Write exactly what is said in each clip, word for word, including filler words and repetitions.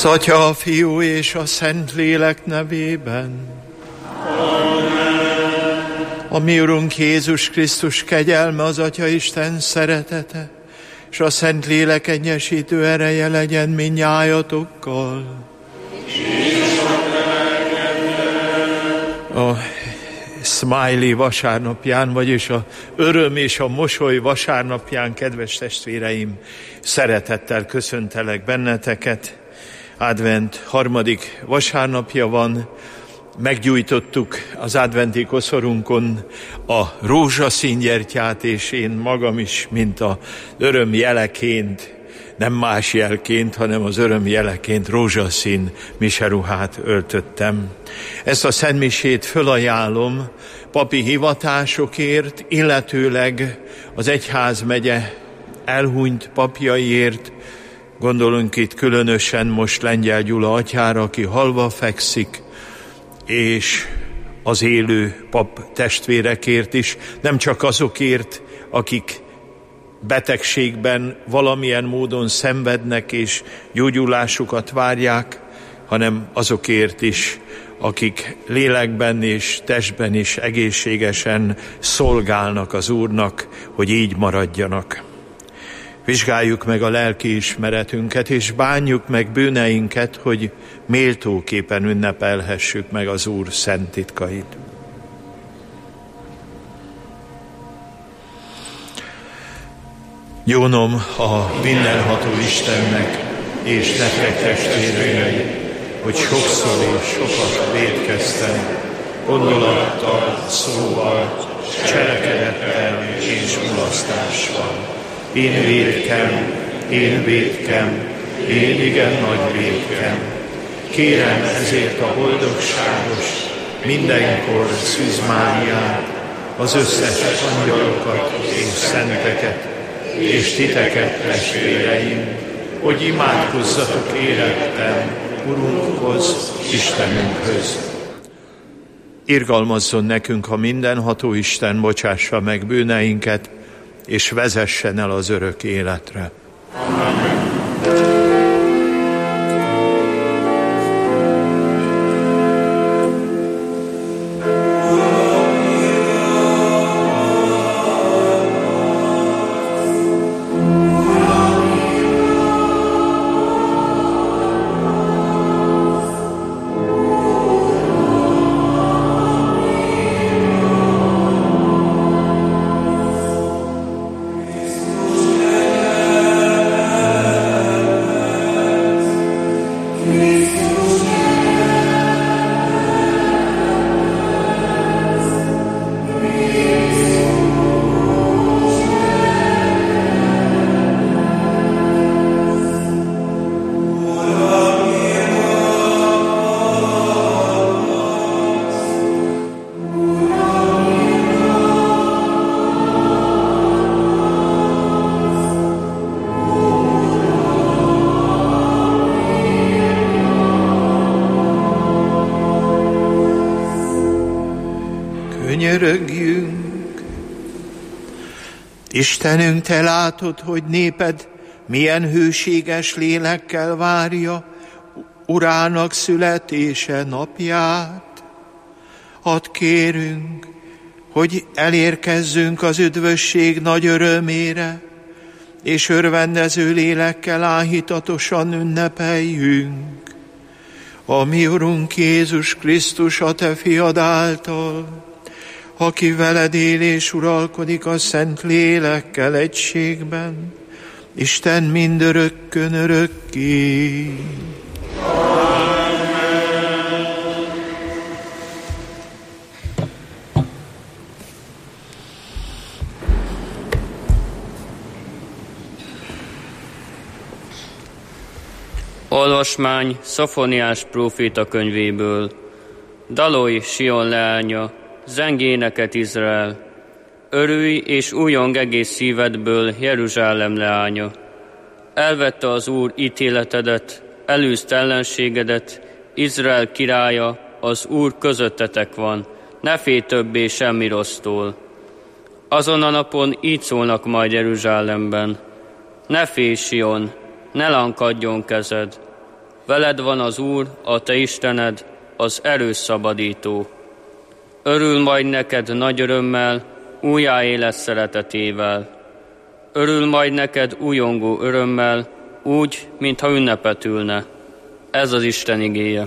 Az Atya, a Fiú és a Szentlélek nevében. Amen. A mi Urunk Jézus Krisztus kegyelme, az Atya Isten szeretete, és a Szentlélek egyesítő ereje legyen mindnyájatokkal. A Smiley vasárnapján, vagyis a öröm és a mosoly vasárnapján, kedves testvéreim, szeretettel köszöntelek benneteket. Advent harmadik vasárnapja van, meggyújtottuk az adventi koszorunkon a rózsaszíngyertyát, és én magam is, mint az öröm jeleként, nem más jelként, hanem az öröm jeleként rózsaszín miseruhát öltöttem. Ezt a szentmisét fölajánlom papi hivatásokért, illetőleg az egyházmegye elhunyt papjaiért. Gondolunk itt különösen most Lengyel Gyula atyára, aki halva fekszik, és az élő pap testvérekért is, nem csak azokért, akik betegségben valamilyen módon szenvednek és gyógyulásukat várják, hanem azokért is, akik lélekben és testben is egészségesen szolgálnak az Úrnak, hogy így maradjanak. Vizsgáljuk meg a lelki ismeretünket, és bánjuk meg bűneinket, hogy méltóképpen ünnepelhessük meg az Úr szent titkait. Gyónom a mindenható Istennek és nektek testvérei, hogy sokszor és sokat vétkeztem, gondolattal, szóval, cselekedettel és mulasztással. Én vétkem, én vétkem, én igen nagy vétkem. Kérem ezért a boldogságos, mindenkor Szűz Máriát, az összes angyalokat és szenteket, és titeket, testvéreim, hogy imádkozzatok érettem Urunkhoz, Istenünkhöz. Irgalmazzon nekünk a mindenható Isten, bocsássa meg bűneinket, és vezessen el az örök életre. Amen. Könyörögjünk. Istenünk, te látod, hogy néped milyen hűséges lélekkel várja Urának születése napját. Add kérünk, hogy elérkezzünk az üdvösség nagy örömére, és örvendező lélekkel áhítatosan ünnepeljünk. A mi Urunk Jézus Krisztus, a te fiad által, aki veled él és uralkodik a Szent Lélekkel egységben, Isten mindörökkön örökké. Olvasmány Szofoniás próféta könyvéből. Dalolj, Sion leánya, zengj éneket, Izrael! Örülj és újjong egész szívedből, Jeruzsálem leánya! Elvette az Úr ítéletedet, elűzte ellenségedet, Izrael királya, az Úr közöttetek van, ne félj többé semmi rossztól. Azon a napon így szólnak majd Jeruzsálemben: ne félj, Sion, ne lankadjon kezed. Veled van az Úr, a te Istened, az erős szabadító. Örül majd neked nagy örömmel, újjáéles szeretetével. Örül majd neked újongó örömmel, úgy, mintha ünnepet ülne. Ez az Isten igéje.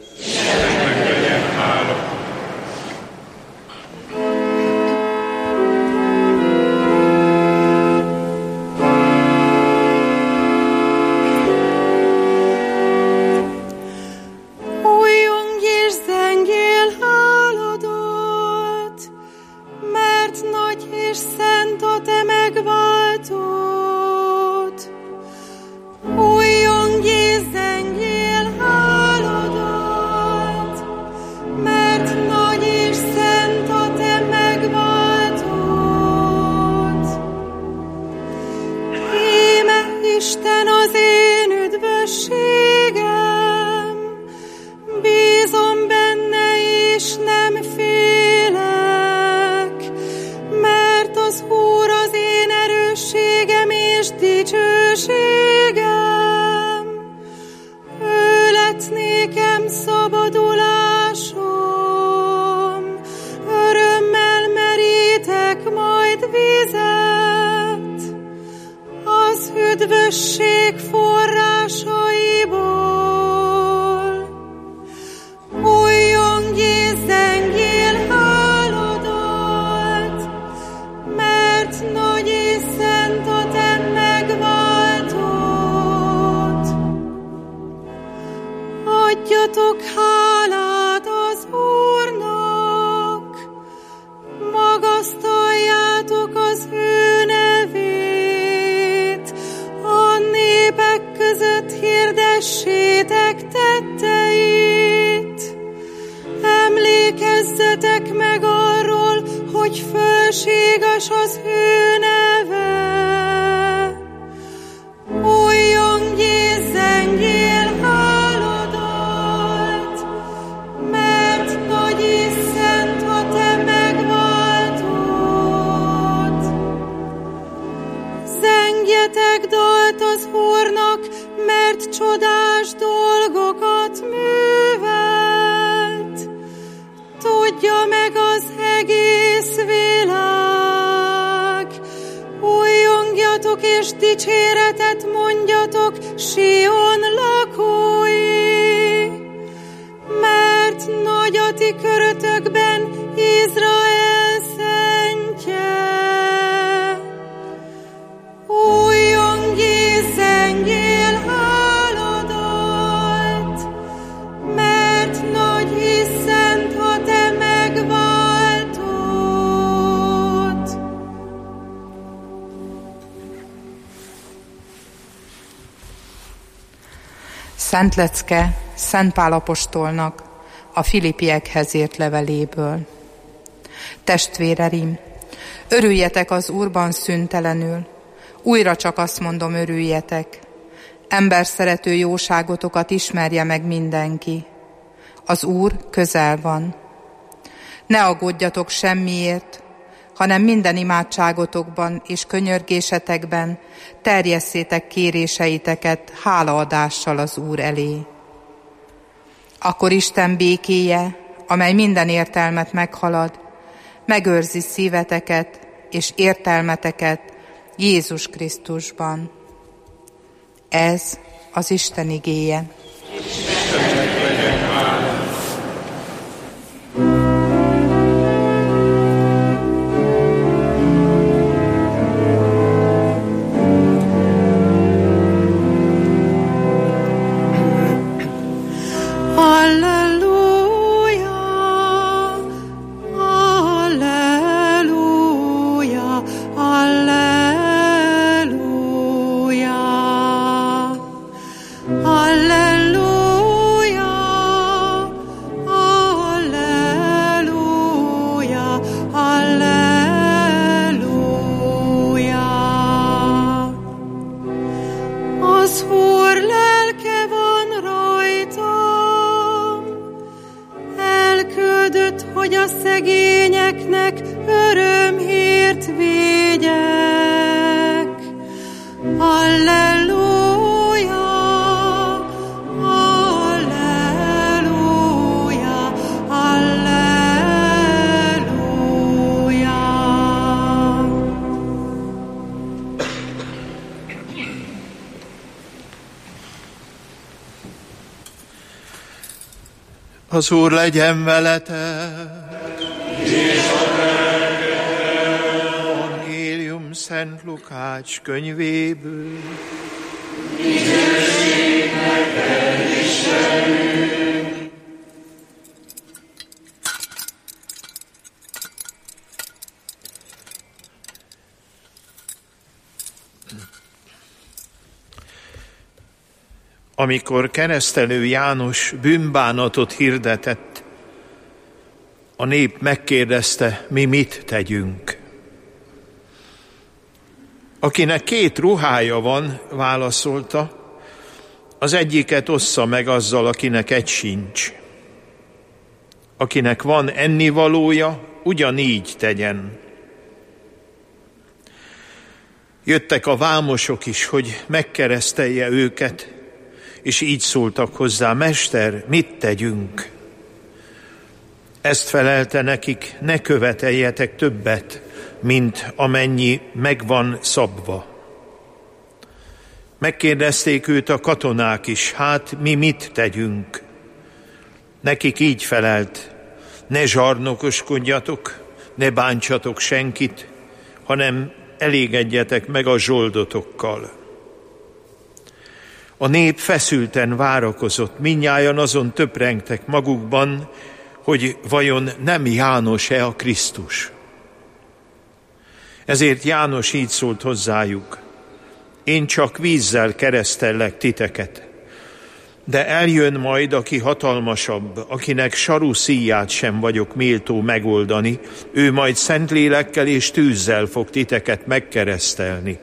Szent lecke Szent Pál apostolnak a Filippiekhez írt leveléből. Testvéreim, örüljetek az Úrban szüntelenül, újra csak azt mondom, örüljetek. Emberszerető jóságotokat ismerje meg mindenki. Az Úr közel van. Ne aggódjatok semmiért, hanem minden imádságotokban és könyörgésetekben terjesszétek kéréseiteket hálaadással az Úr elé. Akkor Isten békéje, amely minden értelmet meghalad, megőrzi szíveteket és értelmeteket Jézus Krisztusban. Ez az Isten igéje. Halleluja, Az Úr legyen veletek. Evangélium Szent Lukács könyvéből. Amikor keresztelő János bűnbánatot hirdetett, a nép megkérdezte, mi mit tegyünk. Akinek két ruhája van, válaszolta, az egyiket ossza meg azzal, akinek egy sincs. Akinek van ennivalója, ugyanígy tegyen. Jöttek a vámosok is, hogy megkeresztelje őket, és így szóltak hozzá, Mester, mit tegyünk? Ezt felelte nekik, ne követeljetek többet, mint amennyi megvan szabva. Megkérdezték őt a katonák is, hát mi mit tegyünk? Nekik így felelt, ne zsarnokoskodjatok, ne bántsatok senkit, hanem elégedjetek meg a zsoldotokkal. A nép feszülten várakozott, mindnyájan azon töprengtek magukban, hogy vajon nem János-e a Krisztus. Ezért János így szólt hozzájuk, én csak vízzel keresztellek titeket, de eljön majd, aki hatalmasabb, akinek saru szíját sem vagyok méltó megoldani, ő majd Szentlélekkel és tűzzel fog titeket megkeresztelni.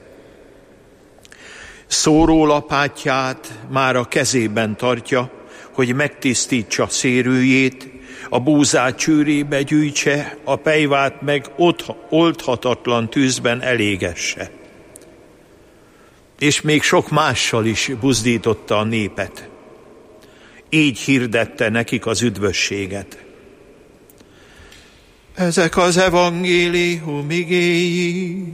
Szórólapátját már a kezében tartja, hogy megtisztítsa szérőjét, a búzát csőrébe gyűjtse, a pejvát meg oldhatatlan tűzben elégesse. És még sok mással is buzdította a népet. Így hirdette nekik az üdvösséget. Ezek az evangélium igéi.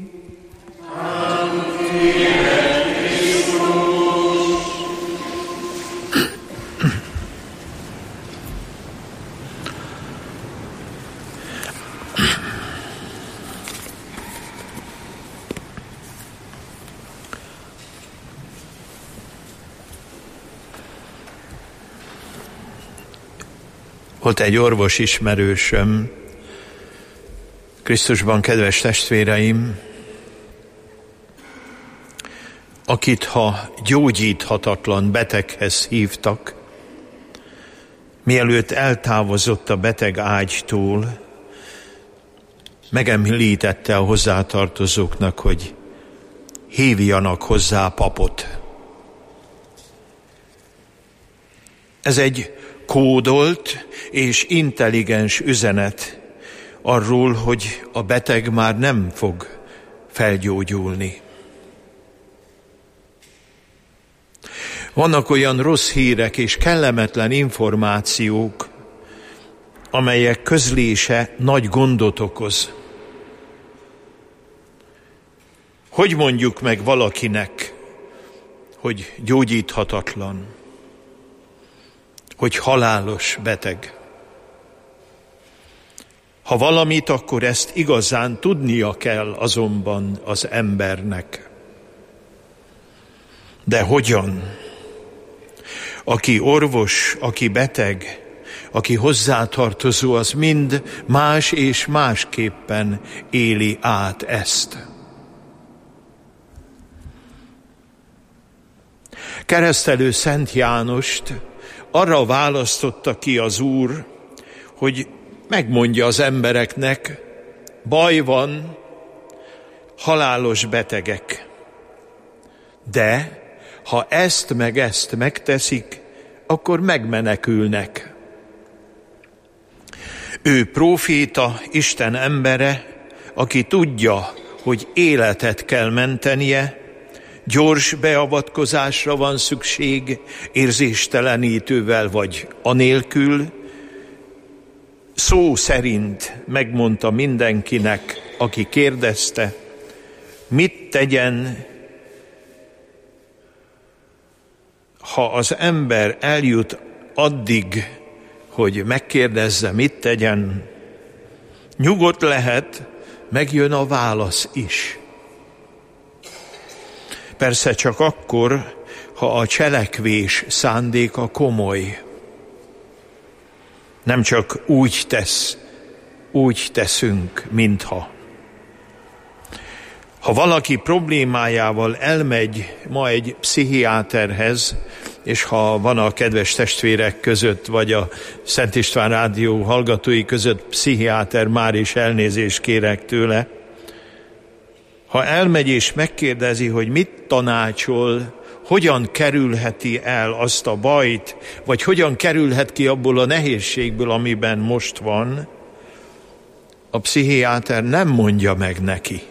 Volt egy orvos ismerősöm, Krisztusban kedves testvéreim, akit ha gyógyíthatatlan beteghez hívtak, mielőtt eltávozott a beteg ágytól, megemlítette a hozzátartozóknak, hogy hívjanak hozzá papot. Ez egy kódolt és intelligens üzenet arról, hogy a beteg már nem fog felgyógyulni. Vannak olyan rossz hírek és kellemetlen információk, amelyek közlése nagy gondot okoz. Hogy mondjuk meg valakinek, hogy gyógyíthatatlan, hogy halálos beteg? Ha valamit, akkor ezt igazán tudnia kell azonban az embernek. De hogyan? Aki orvos, aki beteg, aki hozzátartozó, az mind más és másképpen éli át ezt. Keresztelő Szent Jánost arra választotta ki az Úr, hogy megmondja az embereknek, baj van, halálos betegek. De ha ezt meg ezt megteszik, akkor megmenekülnek. Ő próféta, Isten embere, aki tudja, hogy életet kell mentenie, gyors beavatkozásra van szükség, érzéstelenítővel vagy anélkül. Szó szerint megmondta mindenkinek, aki kérdezte, mit tegyen, ha az ember eljut addig, hogy megkérdezze, mit tegyen. Nyugodt lehet, megjön a válasz is. Persze csak akkor, ha a cselekvés szándéka komoly. Nem csak úgy tesz, úgy teszünk, mintha. Ha valaki problémájával elmegy ma egy pszichiáterhez, és ha van a kedves testvérek között, vagy a Szent István Rádió hallgatói között pszichiáter, már is elnézést kérek tőle, ha elmegy és megkérdezi, hogy mit tanácsol, hogyan kerülheti el azt a bajt, vagy hogyan kerülhet ki abból a nehézségből, amiben most van, a pszichiáter nem mondja meg neki.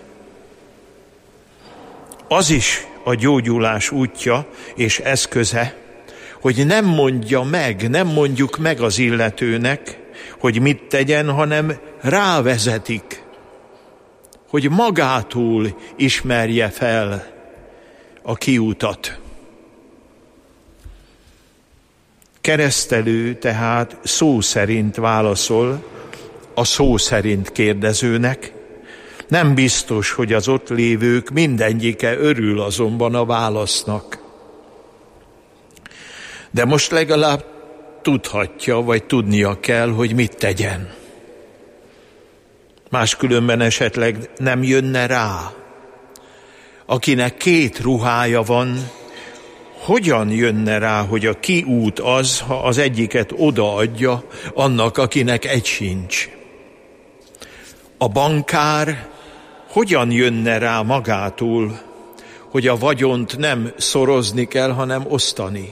Az is a gyógyulás útja és eszköze, hogy nem mondja meg, nem mondjuk meg az illetőnek, hogy mit tegyen, hanem rávezetik, hogy magától ismerje fel a kiutat. Keresztelő tehát szó szerint válaszol a szó szerint kérdezőnek. Nem biztos, hogy az ott lévők mindegyike örül azonban a válasznak. De most legalább tudhatja, vagy tudnia kell, hogy mit tegyen. Máskülönben esetleg nem jönne rá. Akinek két ruhája van, hogyan jönne rá, hogy a kiút az, ha az egyiket odaadja annak, akinek egy sincs? A bankár hogyan jönne rá magától, hogy a vagyont nem szorozni kell, hanem osztani?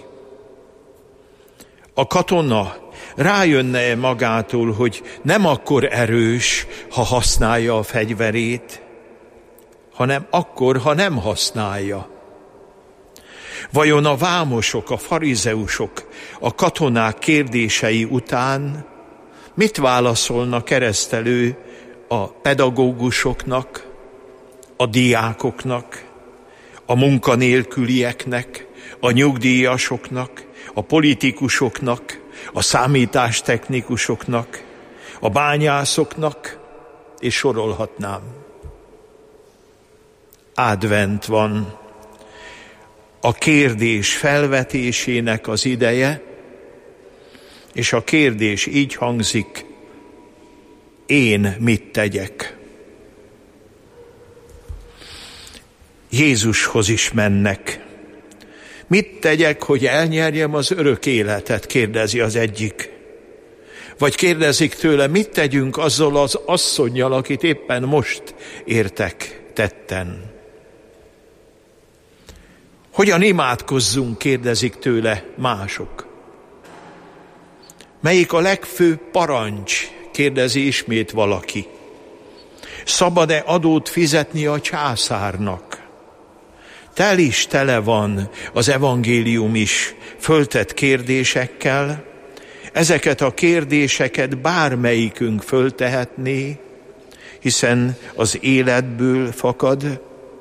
A katona rájönne magától, hogy nem akkor erős, ha használja a fegyverét, hanem akkor, ha nem használja. Vajon a vámosok, a farizeusok, a katonák kérdései után mit válaszolna keresztelő a pedagógusoknak, a diákoknak, a munkanélkülieknek, a nyugdíjasoknak, a politikusoknak, a számítástechnikusoknak, a bányászoknak, és sorolhatnám. Advent van, a kérdés felvetésének az ideje, és a kérdés így hangzik: én mit tegyek? Jézushoz is mennek. Mit tegyek, hogy elnyerjem az örök életet? Kérdezi az egyik. Vagy kérdezik tőle, mit tegyünk azzal az asszonnyal, akit éppen most értek tetten? Hogyan imádkozzunk? Kérdezik tőle mások. Melyik a legfőbb parancs? Kérdezi ismét valaki. Szabad-e adót fizetni a császárnak? Tel is tele van az evangélium is föltett kérdésekkel. Ezeket a kérdéseket bármelyikünk föltehetné, hiszen az életből fakad.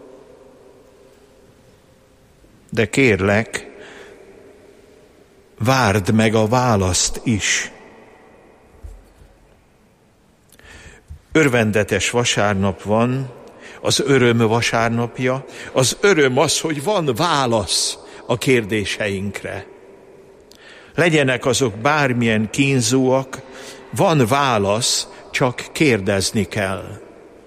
De kérlek, várd meg a választ is. Örvendetes vasárnap van, az öröm vasárnapja. Az öröm az, hogy van válasz a kérdéseinkre. Legyenek azok bármilyen kínzóak, van válasz, csak kérdezni kell.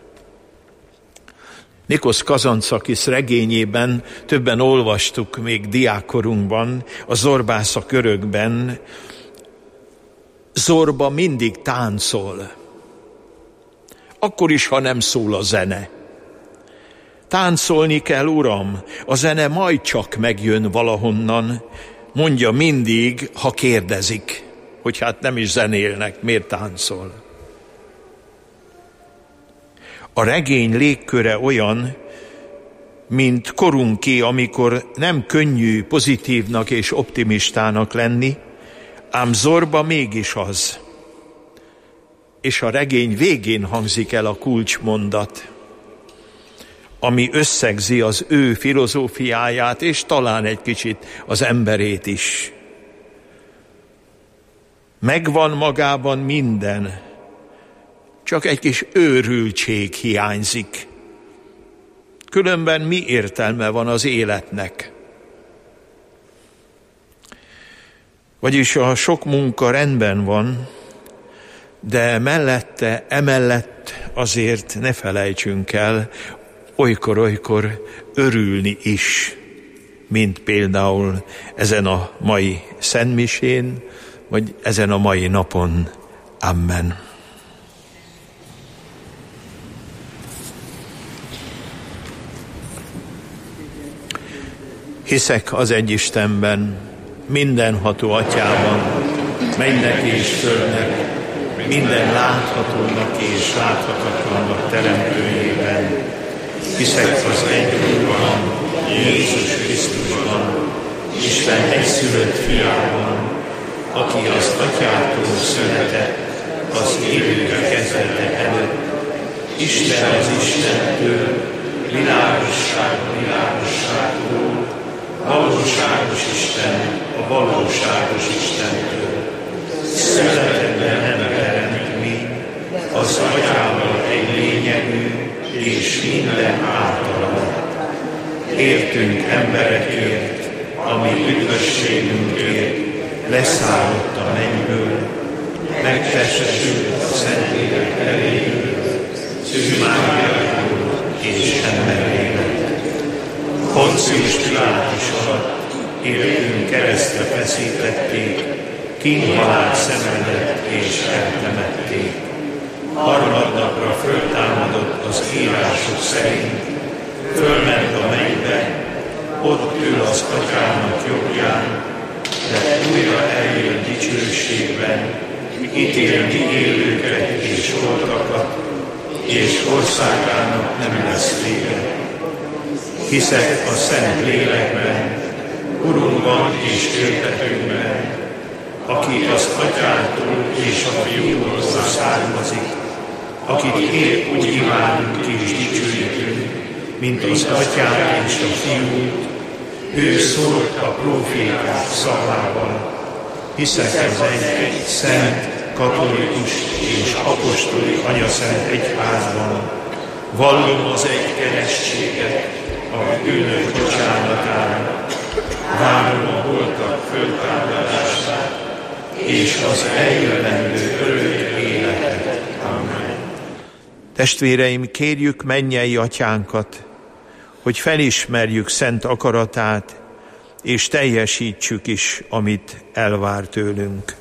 Nikos Kazantzakis regényében többen olvastuk még diákkorunkban, a Zorbász a körökben. Zorba mindig táncol, akkor is, ha nem szól a zene. Táncolni kell, uram, a zene majd csak megjön valahonnan, mondja mindig, ha kérdezik, hogy hát nem is zenélnek, miért táncol. A regény légköre olyan, mint korunké, amikor nem könnyű pozitívnak és optimistának lenni, ám Zorba mégis az. És a regény végén hangzik el a kulcsmondat, ami összegzi az ő filozófiáját, és talán egy kicsit az emberét is. Megvan magában minden, csak egy kis őrültség hiányzik. Különben mi értelme van az életnek? Vagyis a sok munka rendben van, de mellette, emellett azért ne felejtsünk el olykor-olykor örülni is, mint például ezen a mai szentmisén, vagy ezen a mai napon. Amen. Hiszek az egy Istenben, mindenható Atyában, mennek és földnek, minden láthatónak és láthatatlannak teremtőjében. Hiszek az egy Úrban, Jézus Krisztusban, Isten egyszülött fiában, aki az Atyától született, az élők kezdete előtt. Isten az Istentől, világosság a világosságtól, valóságos Isten a valóságos Istentől. Születetben nem teremtmény, az Atyával egy lényegű, és minden általa. Értünk emberekért, ami üdvösségünkért leszállott a mennyből, megtestesült a Szentlélek erejéből, Szűz Máriából és emberé lett. Poncius Pilátus alatt értünk keresztre feszítették, kínhalált szenvedett és eltemették. Harmadnapra föltámadott az írások szerint, fölment a mennybe, ott ül az Atyának jobbján, de újra eljön dicsőségben, ítélni élőket és holtakat, és országának nem lesz vége. Hiszek a Szent Lélekben, Urunkban és Éltetőnkben, aki az Atyától és a Fiútól származik, akit épp úgy imádunk és dicsőítünk, mint az Atyát és a Fiút. Ő szólt a próféták szavával. Hiszek az egy szent, katolikus és apostoli anyaszent egyházban. Vallom az egy keresztséget, a bűnök bocsánatára. Várom a holtak föltámadását, és az eljövendő örök életet. Amen. Testvéreim, kérjük mennyei Atyánkat, hogy felismerjük szent akaratát, és teljesítsük is, amit elvár tőlünk.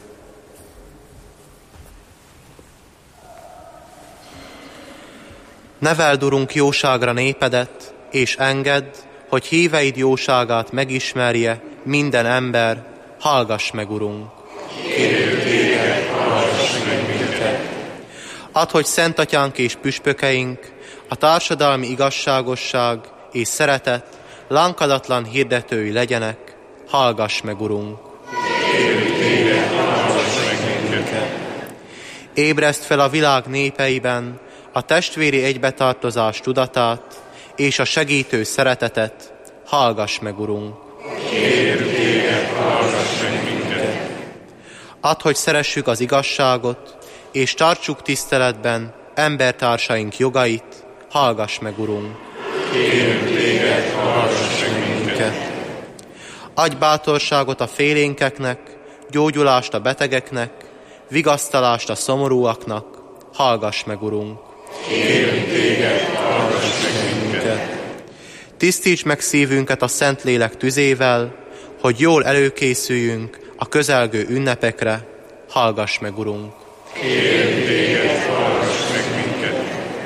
Neveld, Urunk, jóságra népedet, és engedd, hogy híveid jóságát megismerje minden ember. Hallgass meg, Urunk! Kérjük téged, hallgass meg minket! Add, hogy Szent Atyánk és püspökeink a társadalmi igazságosság és szeretet lankadatlan hirdetői legyenek. Hallgass meg, Urunk! Kérjük téged, hallgass meg minket! Ébreszt fel a világ népeiben a testvéri egybetartozás tudatát és a segítő szeretetet. Hallgass meg, Urunk! Kérjük téged, hallgass meg minket! Add, hogy szeressük az igazságot, és tartsuk tiszteletben embertársaink jogait. Hallgass meg, Urunk! Kérjük téged, hallgass meg minket! Adj bátorságot a félénkeknek, gyógyulást a betegeknek, vigasztalást a szomorúaknak. Hallgass meg, Urunk! Kérjük téged, hallgass meg minket! Tisztíts meg szívünket a Szentlélek tüzével, hogy jól előkészüljünk a közelgő ünnepekre. Hallgass meg, Urunk! Kérjük téged, hallgass meg minket!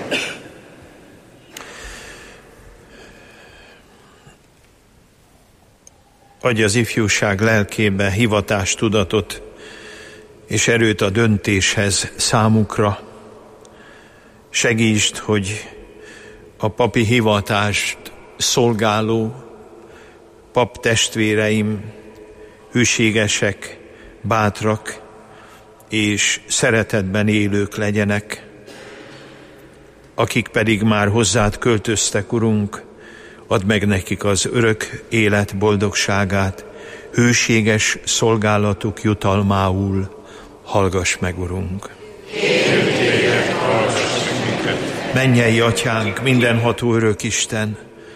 Adj az ifjúság lelkébe hivatástudatot és erőt a döntéshez számukra. Segítsd, hogy a papi hivatást szolgáló pap testvéreim hűségesek, bátrak és szeretetben élők legyenek. Akik pedig már hozzád költöztek, Urunk, add meg nekik az örök élet boldogságát, hűséges szolgálatuk jutalmául. Hallgass meg, Urunk! Kérünk téged, hallgass meg minket! Mennyei Atyánk, mindenható örök Isten,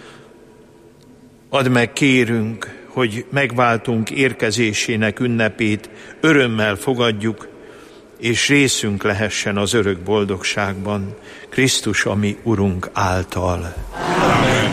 add meg, kérünk, hogy megváltunk érkezésének ünnepét örömmel fogadjuk, és részünk lehessen az örök boldogságban, Krisztus, a mi Urunk által. Amen.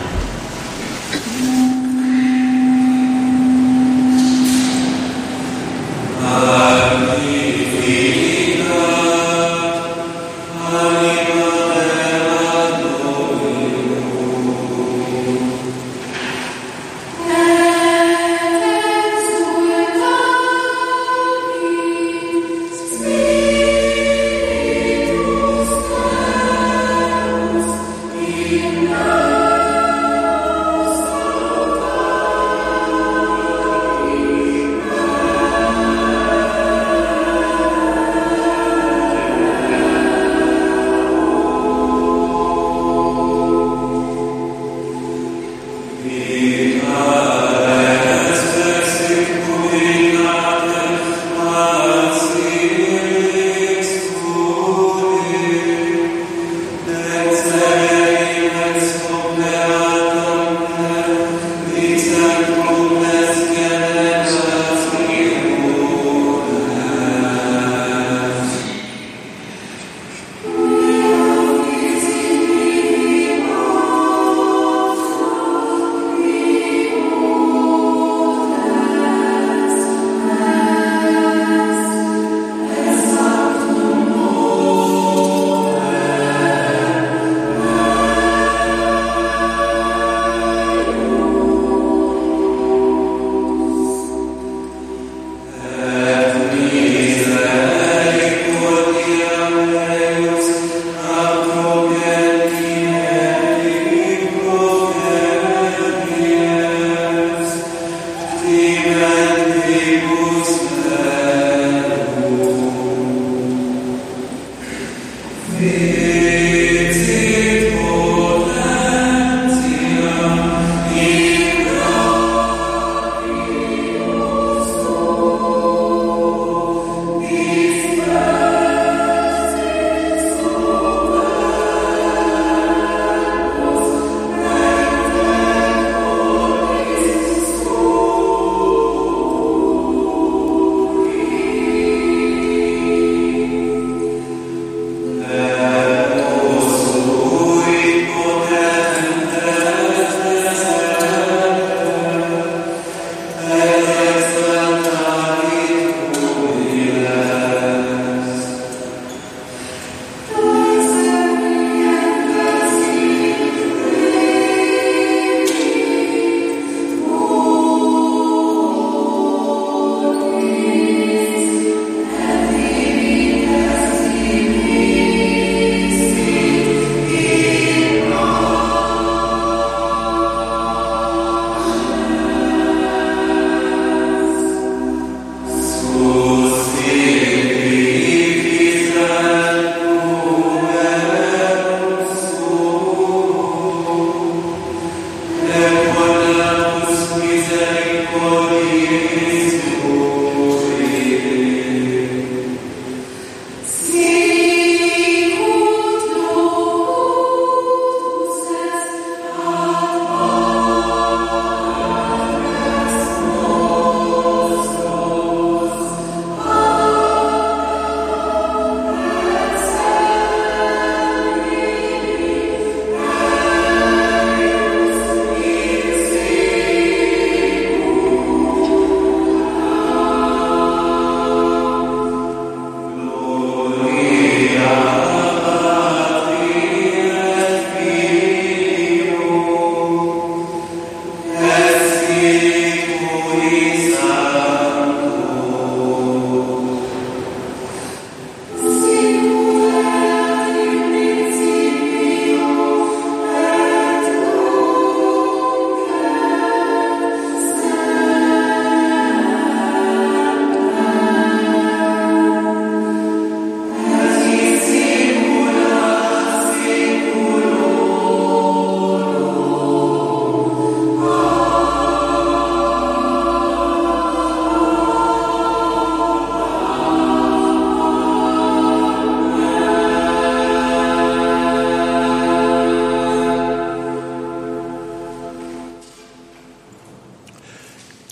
Amen.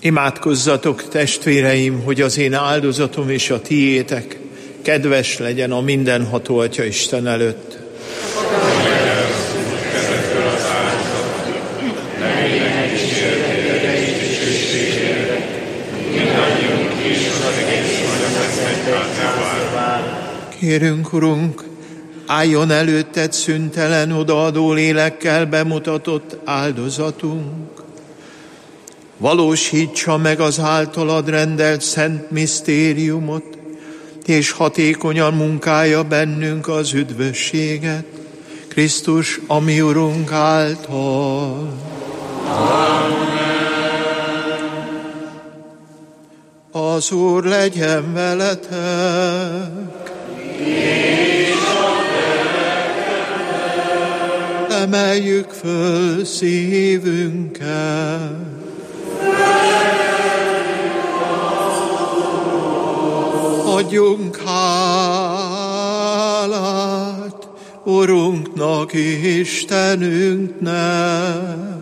Imádkozzatok, testvéreim, hogy az én áldozatom és a tiétek kedves legyen a mindenható Atya Isten előtt. Kérünk, Urunk, álljon előtted szüntelen odaadó lélekkel bemutatott áldozatunk. Valósítsa meg az általad rendelt szent misztériumot, és hatékonyan munkálja bennünk az üdvösséget, Krisztus, a mi Urunk által. Amen. Az Úr legyen veletek. Emeljük föl szívünket. Adjunk hálát Urunknak, Istenünknek.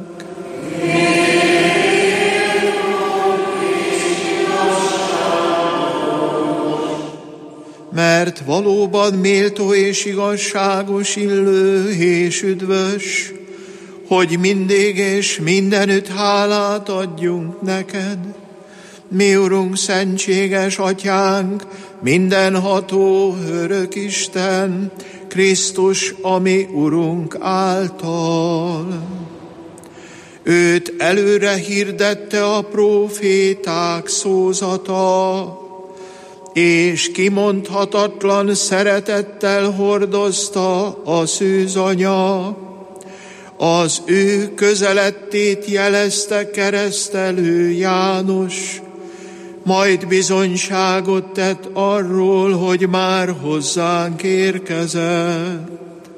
Mert valóban méltó és igazságos, illő és üdvös, hogy mindig és mindenütt hálát adjunk neked, mi Urunk, szentséges Atyánk, mindenható örök Isten, Krisztus, a mi Urunk által. Őt előre hirdette a próféták szózata, és kimondhatatlan szeretettel hordozta a szűzanya. Az ő közelettét jelezte keresztelő János, majd bizonyságot tett arról, hogy már hozzánk érkezett.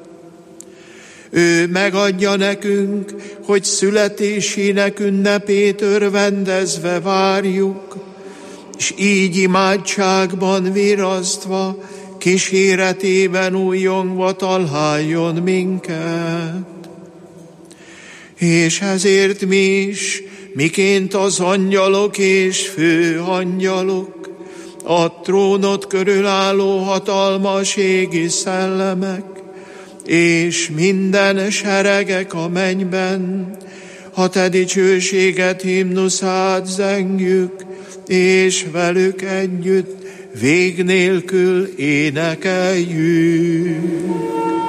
Ő megadja nekünk, hogy születésének ünnepét örvendezve várjuk, és így imádságban virasztva, kíséretében újjongva találjon minket. És ezért mi is, miként az angyalok és főangyalok, a trónot körülálló hatalmas égi szellemek, és minden seregek a mennyben, ha te dicsőséget himnuszát zengjük, és velük együtt vég nélkül énekeljük.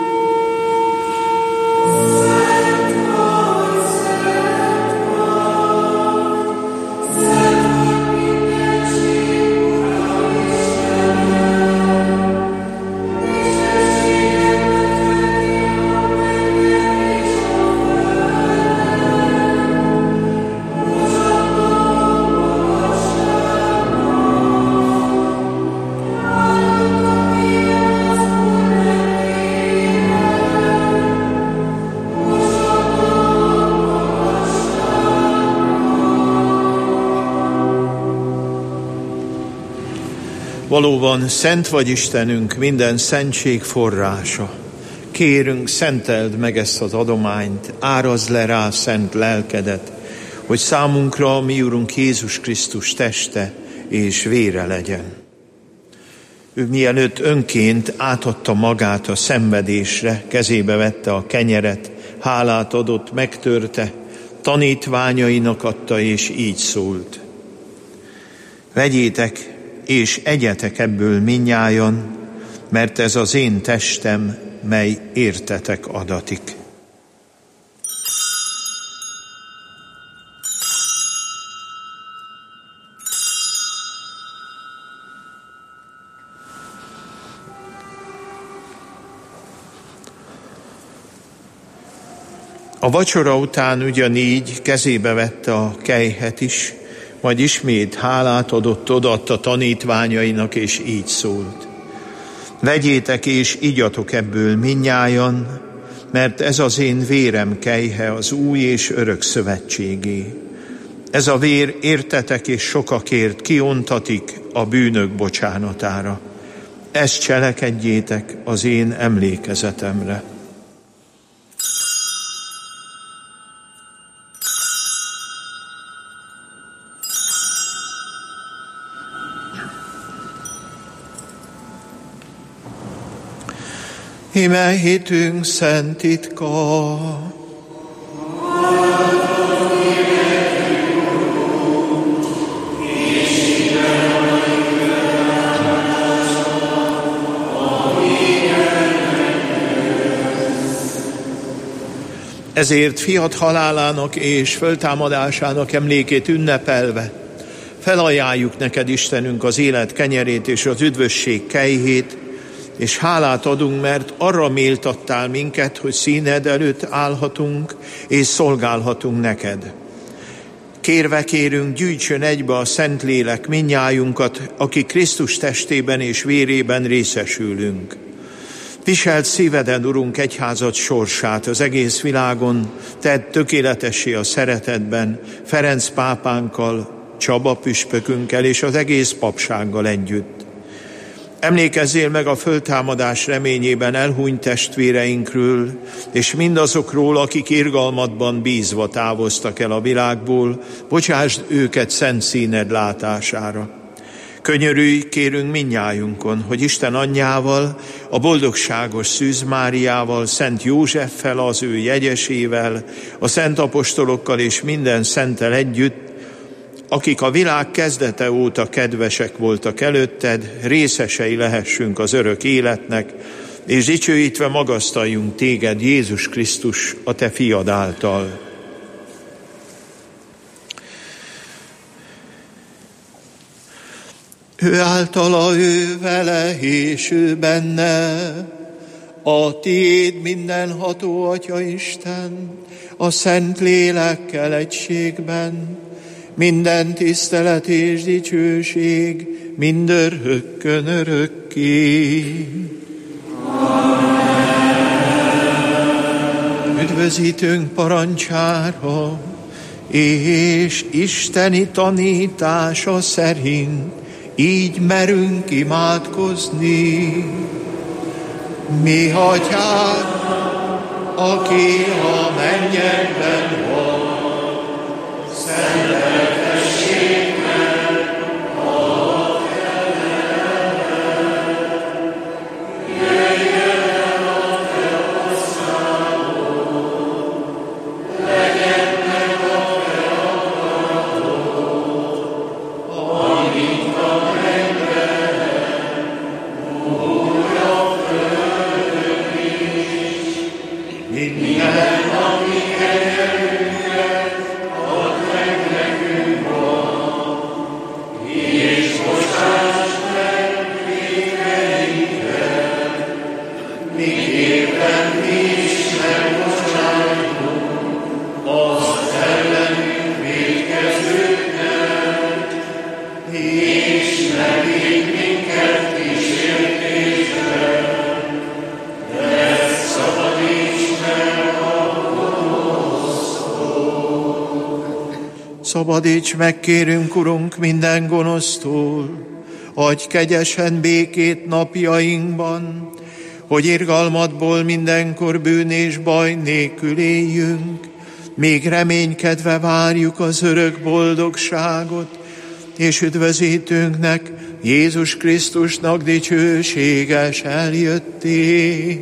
Valóban szent vagy Istenünk, minden szentség forrása. Kérünk, szenteld meg ezt az adományt, árazd le rá szent lelkedet, hogy számunkra a mi Urunk Jézus Krisztus teste és vére legyen. Ő mielőtt önként átadta magát a szenvedésre, kezébe vette a kenyeret, hálát adott, megtörte, tanítványainak adta, és így szólt: vegyétek és egyetek ebből mindnyájan, mert ez az én testem, mely értetek adatik. A vacsora után ugyanígy kezébe vette a kelyhet is, majd ismét hálát adott, odaadta tanítványainak, és így szólt: vegyétek és igyatok ebből mindnyájan, mert ez az én vérem kelyhe, az új és örök szövetségé. Ez a vér értetek és sokakért kiontatik a bűnök bocsánatára. Ezt cselekedjétek az én emlékezetemre. Íme hitünk szent titka. Ezért fiat halálának és föltámadásának emlékét ünnepelve felajánljuk neked, Istenünk, az élet kenyerét és az üdvösség kejhét, és hálát adunk, mert arra méltattál minket, hogy színed előtt állhatunk és szolgálhatunk neked. Kérve kérünk, gyűjtsön egybe a Szentlélek mindnyájunkat, aki Krisztus testében és vérében részesülünk. Viselt szíveden, Urunk, egyházad sorsát az egész világon, tedd tökéletessé a szeretetben, Ferenc pápánkkal, Csaba püspökünkkel és az egész papsággal együtt. Emlékezzél meg a föltámadás reményében elhunyt testvéreinkről, és mindazokról, akik irgalmadban bízva távoztak el a világból, bocsásd őket szent színed látására. Könyörülj, kérünk mindnyájunkon, hogy Isten anyjával, a boldogságos Szűz Máriával, Szent Józseffel, az ő jegyesével, a szent apostolokkal és minden szenttel együtt, akik a világ kezdete óta kedvesek voltak előtted, részesei lehessünk az örök életnek, és dicsőítve magasztaljunk téged, Jézus Krisztus, a te fiad által. Ő általa, ő vele, és ő benne, a tiéd mindenható Atya Isten, a Szent Lélekkel egységben, minden tisztelet és dicsőség mindörökkön örökké. Üdvözítőnk parancsára és isteni tanítása szerint így merünk imádkozni. Mi Atyánk, aki a mennyekben van, szenteltessék meg a te neved. Jöjjön el a te országod, legyen meg a te akaratod, amint a mennyben, úgy a földön is. Minden, ami kenyerünket add meg nekünk ma, és bocsásd meg vétkeinket, miképpen mi is megbocsájtunk az ellenünk vétkezőknek, és ne vigy minket kísértésbe, de szabadíts meg a gonosztól. Szabadíts meg, kérünk, Urunk, minden gonosztól, adj kegyesen békét napjainkban, hogy irgalmadból mindenkor bűn és baj nélkül éljünk, még reménykedve várjuk az örök boldogságot, és üdvözítőnknek, Jézus Krisztusnak dicsőséges eljöttét.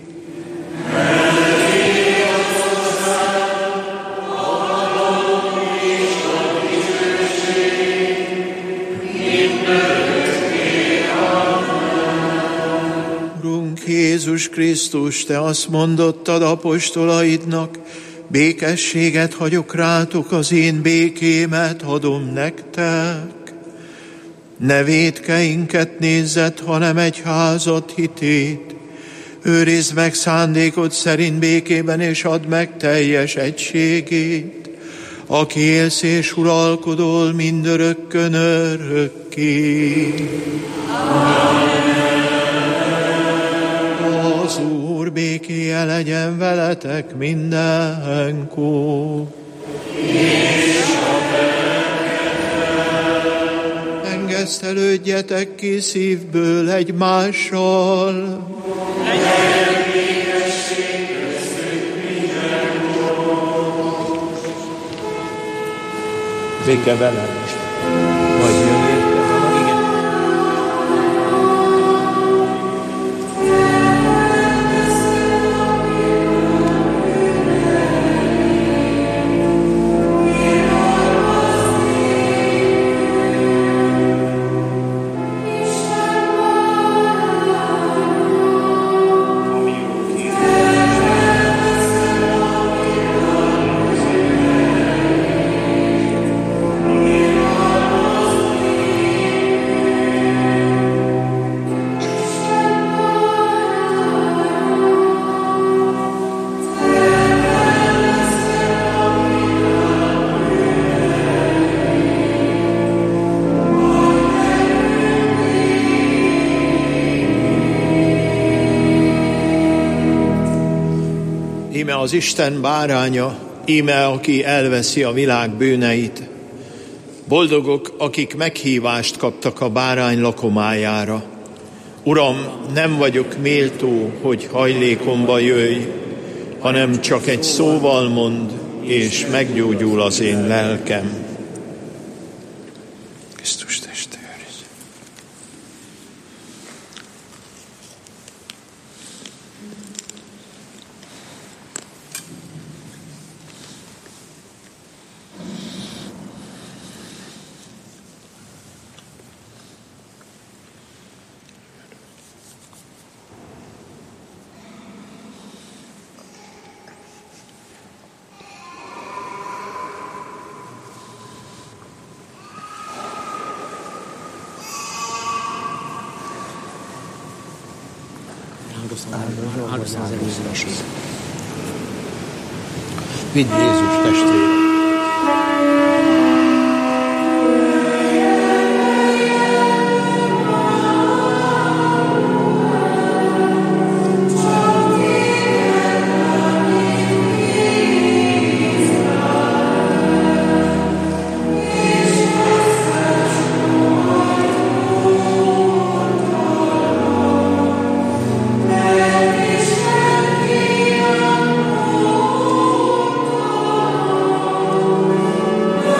Urunk Jézus Krisztus, te azt mondottad apostolaidnak, békességet hagyok rátok, az én békémet adom nektek. Ne vétkeinket nézzed, hanem egyházad hitét. Őrizd meg szándékod szerint békében, és add meg teljes egységét, aki élsz és uralkodol mindörökkön örökké. Az Úr békéje legyen veletek mindenkor. Engesztelődjetek ki szívből egymással. Legyen békesség köztük mindenkor. Béke velem most. Vagy jön érte. Igen. íme az Isten báránya, íme aki elveszi a világ bűneit. Boldogok, akik meghívást kaptak a bárány lakomájára. Uram, nem vagyok méltó, hogy hajlékomba jöjj, hanem csak egy szóval mondd, és meggyógyul az én lelkem. Krisztus teste őriz. Vidd Jézus testvére! Oh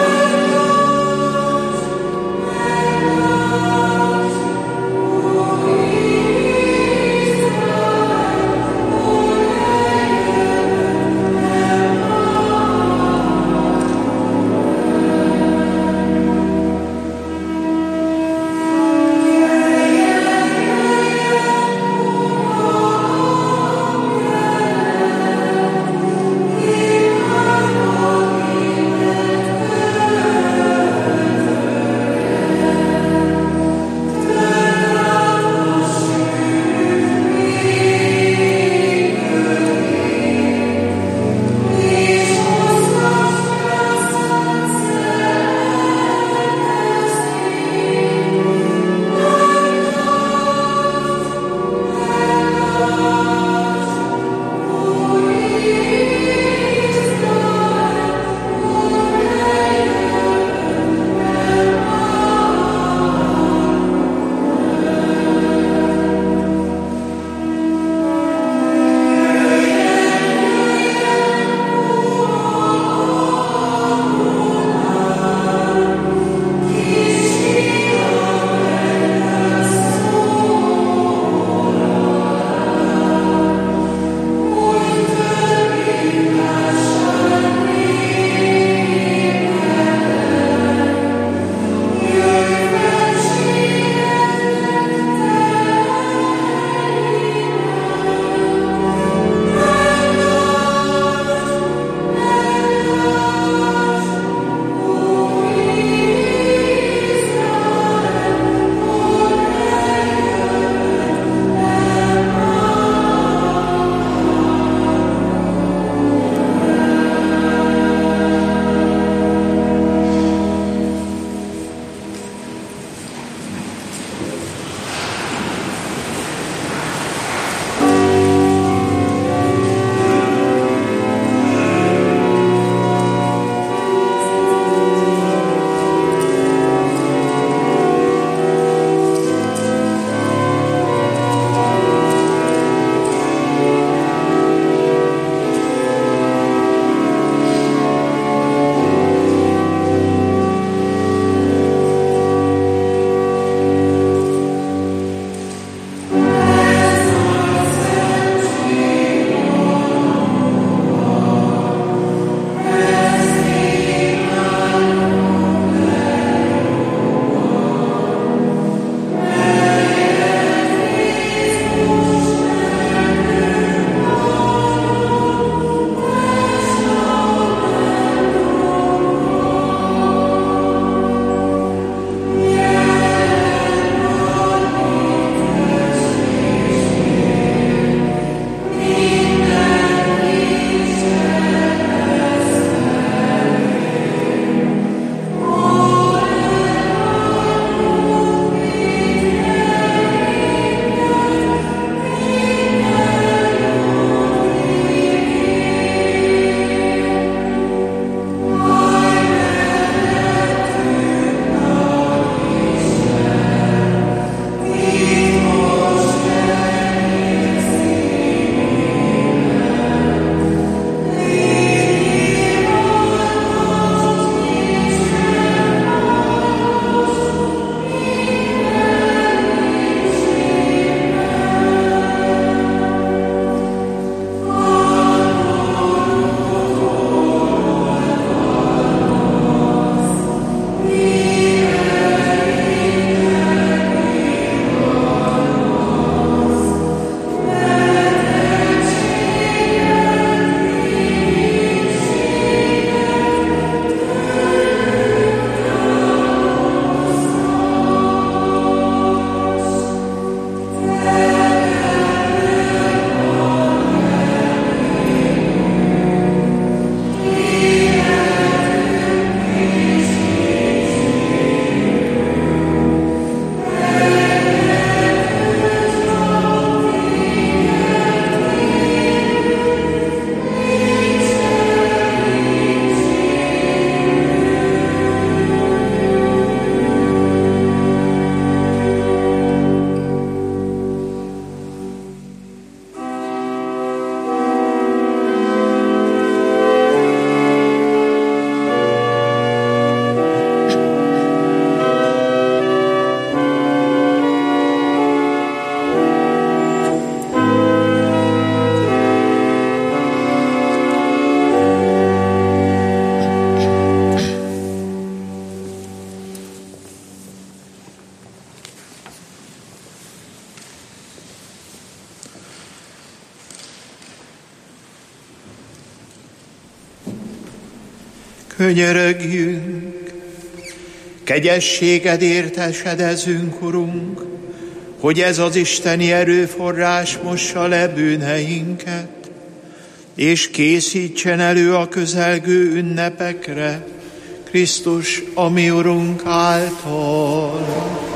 Könyörögjünk, kegyességed értesedezünk, Urunk, hogy ez az isteni erőforrás mossa le bűneinket, és készítsen elő a közelgő ünnepekre, Krisztus, a mi Urunk által.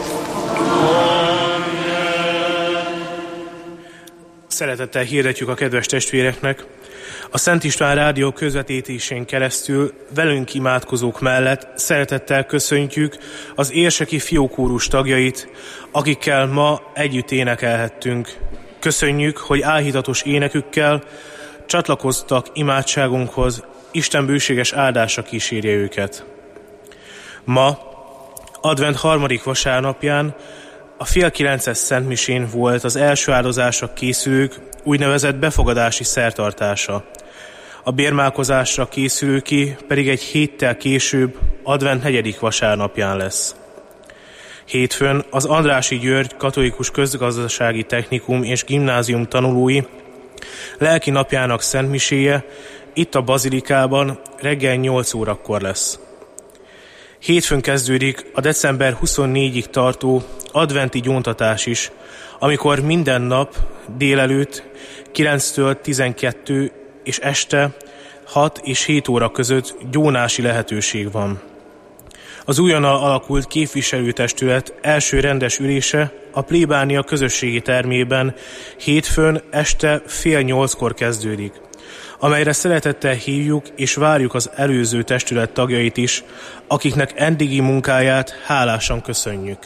Szeretettel hirdetjük a kedves testvéreknek, a Szent István Rádió közvetítésén keresztül velünk imádkozók mellett szeretettel köszöntjük az érseki fiókórus tagjait, akikkel ma együtt énekelhettünk. Köszönjük, hogy áhítatos énekükkel csatlakoztak imádságunkhoz, Isten bőséges áldása kísérje őket. Ma, advent harmadik vasárnapján, a fél kilences szentmisén volt az első áldozásra készülők úgynevezett befogadási szertartása. A bérmálkozásra készülőké pedig egy héttel később, advent negyedik vasárnapján lesz. Hétfőn az Andrássy György Katolikus Közgazdasági Technikum és Gimnázium tanulói lelki napjának szentmiséje itt a Bazilikában reggel nyolc órakor lesz. Hétfőn kezdődik a december huszonnégyedikéig tartó adventi gyóntatás is, amikor minden nap délelőtt kilenctől tizenkettő és este hat és hét óra között gyónási lehetőség van. Az újonnan alakult képviselőtestület első rendes ülése a plébánia közösségi termében hétfőn este fél nyolckor kezdődik, amelyre szeretettel hívjuk és várjuk az előző testület tagjait is, akiknek eddigi munkáját hálásan köszönjük.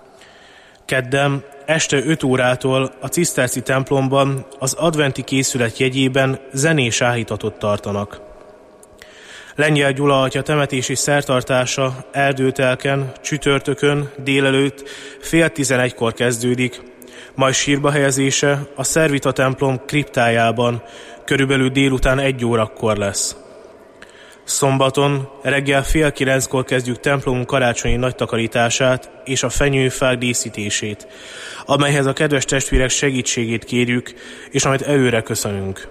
Kedden este öt órától a ciszterci templomban az adventi készület jegyében zenés áhítatot tartanak. Lengyel Gyula atya temetési szertartása Erdőtelken csütörtökön délelőtt fél tizenegykor kezdődik, majd sírba helyezése a Szervita templom kriptájában körülbelül délután egy órakor lesz. Szombaton reggel fél kilenckor kezdjük templomunk karácsonyi nagytakarítását és a fenyőfák díszítését, amelyhez a kedves testvérek segítségét kérjük, és amit előre köszönünk.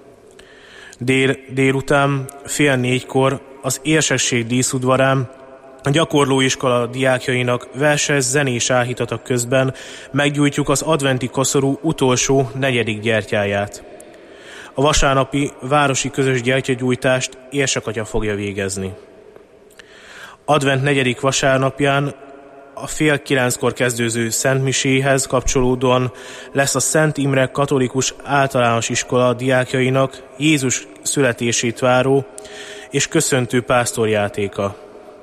Dél, délután fél négykor az Érsekség díszudvarán a gyakorlóiskola diákjainak verses zenés áhítata közben meggyújtjuk az adventi koszorú utolsó negyedik gyertyáját. A vasárnapi városi közös gyertyagyújtást Érsekatya fogja végezni. Advent negyedik vasárnapján a fél kilenckor kezdődő szentmiséhez kapcsolódóan lesz a Szent Imre Katolikus Általános Iskola diákjainak Jézus születését váró és köszöntő pásztorjátéka.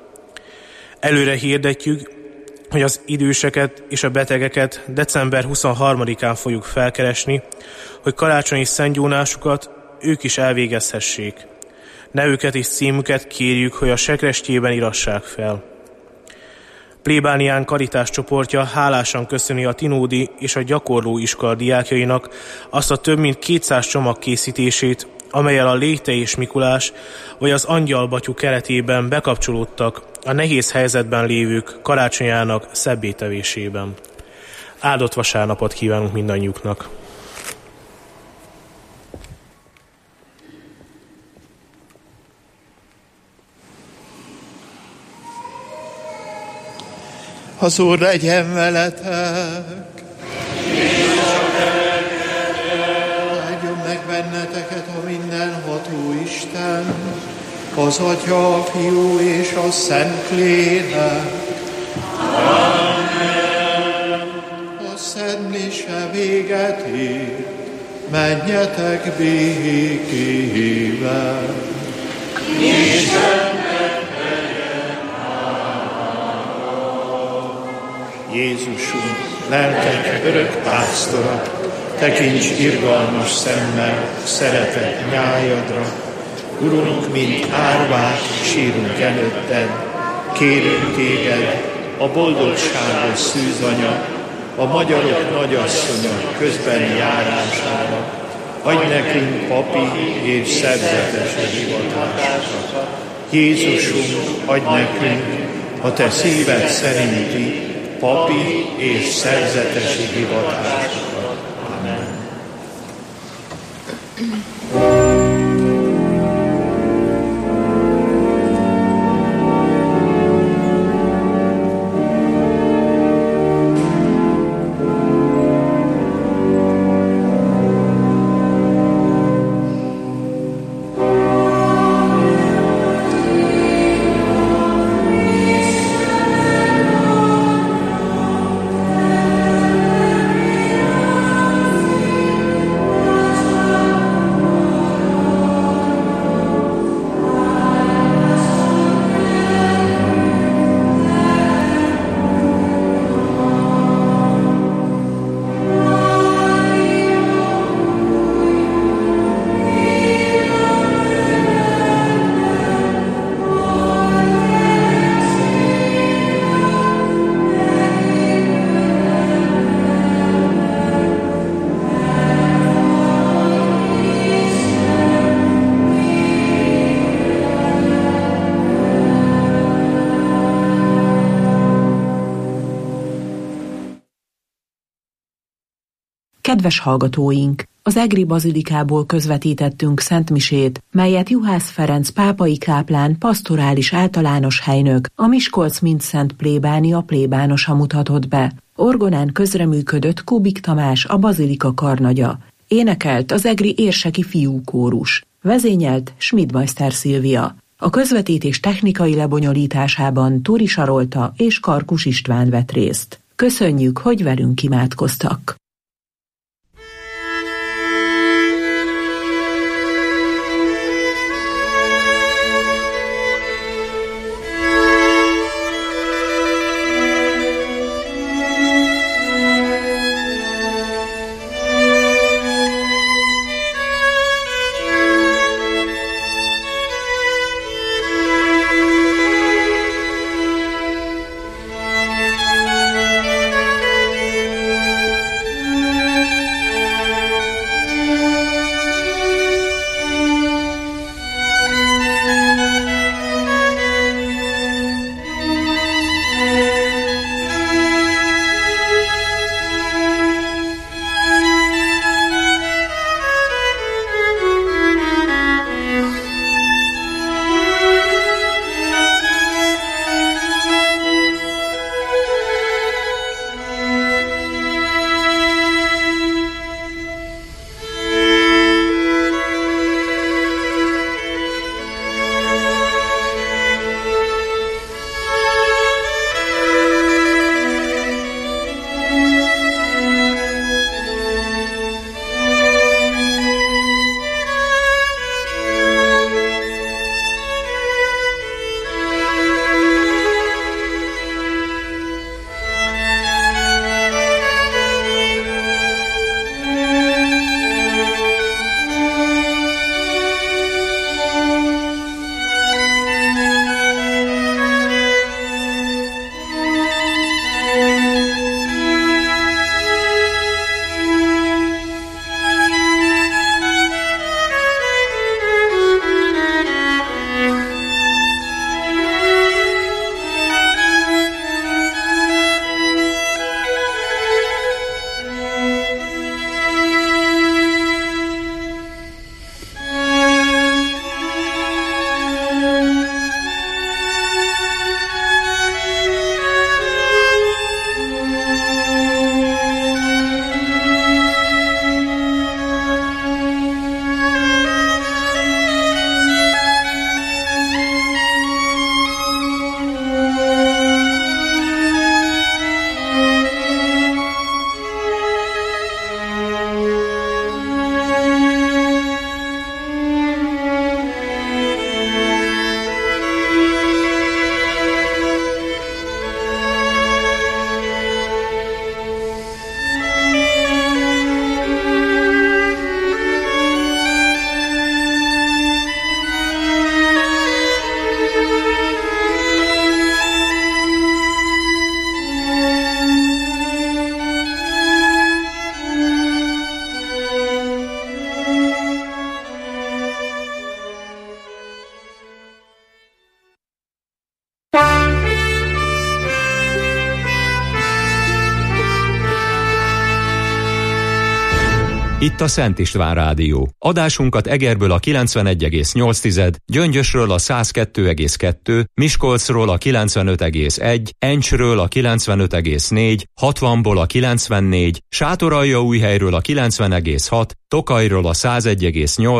Előre hirdetjük, hogy az időseket és a betegeket december huszonharmadikán fogjuk felkeresni, hogy karácsonyi szentgyónásukat ők is elvégezhessék. Nevüket és címüket kérjük, hogy a sekrestjében írassák fel. Plébánián karitás csoportja hálásan köszöni a Tinódi és a gyakorló iskola diákjainak azt a több mint kétszáz csomag készítését, amellyel a Léte és Mikulás vagy az Angyalbatyú keretében bekapcsolódtak a nehéz helyzetben lévők karácsonyának szebbétevésében. Áldott vasárnapot kívánunk mindannyiuknak! Az Úr legyen veletek! Áldjon meg benneteket a mindenható Isten, az Atya, a Fiú és a Szentlélek. Amen. A Szent Mise véget ér, menjetek békével. Jézusunk, lelkek örök pásztora, tekints irgalmas szemmel szeretett nyájadra. Urunk, mint árvák, sírunk előtted, kérünk téged, a boldogságos szűzanya, a magyarok nagyasszonya közbeni járására, adj nekünk papi és szerzetesi hivatásokat. Jézusunk, adj nekünk a te szíved szerinti papi és szerzetesi hivatásokat. Amen. Kedves hallgatóink! Az egri bazilikából közvetítettünk szentmisét, melyet Juhász Ferenc pápai káplán pastorális általános helynök, a Miskolc Mindszent plébánia plébánosa mutatott be. Orgonán közreműködött Kubik Tamás, a bazilika karnagya. Énekelt az egri érseki fiúkórus. Vezényelt Schmidmeister Szilvia. A közvetítés technikai lebonyolításában Turi Sarolta és Karkus István vett részt. Köszönjük, hogy velünk imádkoztak! Itt a Szent István Rádió. Adásunkat Egerből a kilencvenegy egész nyolc, Gyöngyösről a száz kettő egész kettő, Miskolcról a kilencvenöt egész egy, Encsről a kilencvenöt egész négy, hatvanból a kilencvennégy, Sátoraljaújhelyről a kilencven egész hat, Tokajról a száz egy egész nyolc,